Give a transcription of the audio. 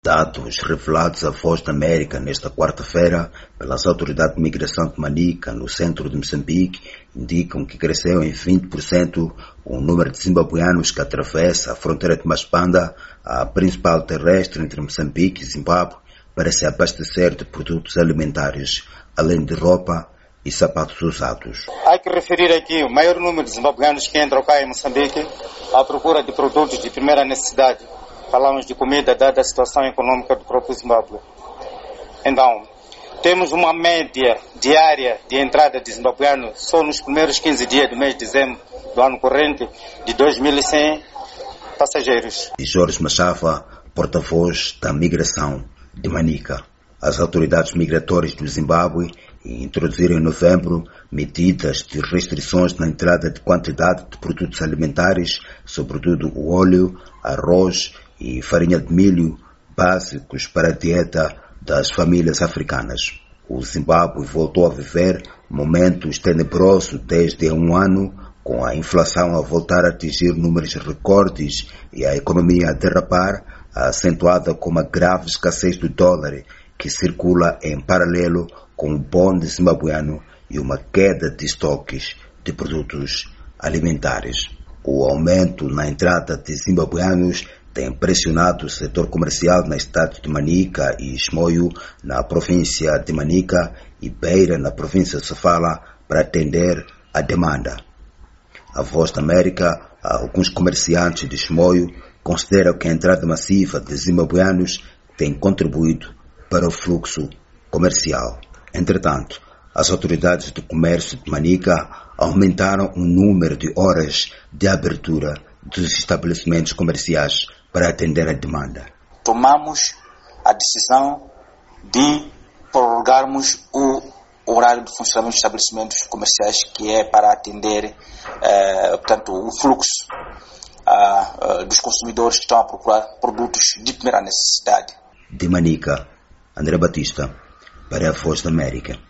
Dados revelados à Voz da América nesta quarta-feira pelas autoridades de migração de Manica, no centro de Moçambique, indicam que cresceu em 20% o número de zimbabueanos que atravessa a fronteira de Maspanda, a principal terrestre entre Moçambique e Zimbábue, para se abastecer de produtos alimentares, além de roupa e sapatos usados. Há que referir aqui o maior número de zimbabueanos que entram cá em Moçambique à procura de produtos de primeira necessidade. Falamos de comida, dada a situação econômica do próprio Zimbábue. Então, temos uma média diária de entrada de zimbabueanos só nos primeiros 15 dias do mês de dezembro do ano corrente de 2.100 passageiros. E Jorge Machava, porta-voz da migração de Manica. As autoridades migratórias do Zimbábue introduziram em novembro medidas de restrições na entrada de quantidade de produtos alimentares, sobretudo o óleo, arroz e farinha de milho, básicos para a dieta das famílias africanas. O Zimbábue voltou a viver momentos tenebrosos desde há um ano, com a inflação a voltar a atingir números recordes e a economia a derrapar, acentuada com uma grave escassez do dólar, que circula em paralelo com o bonde zimbabueano e uma queda de estoques de produtos alimentares. O aumento na entrada de zimbabueanos tem pressionado o setor comercial nas cidades de Manica e Chimoio, na província de Manica, e Beira, na província de Sofala, para atender à demanda. A Voz da América, alguns comerciantes de Chimoio, consideram que a entrada massiva de zimbabueanos tem contribuído para o fluxo comercial. Entretanto, as autoridades do comércio de Manica aumentaram o número de horas de abertura dos estabelecimentos comerciais para atender a demanda. Tomamos a decisão de prorrogarmos o horário de funcionamento dos estabelecimentos comerciais, que é para atender portanto, o fluxo dos consumidores que estão a procurar produtos de primeira necessidade. De Manica, André Batista, para a Voz da América.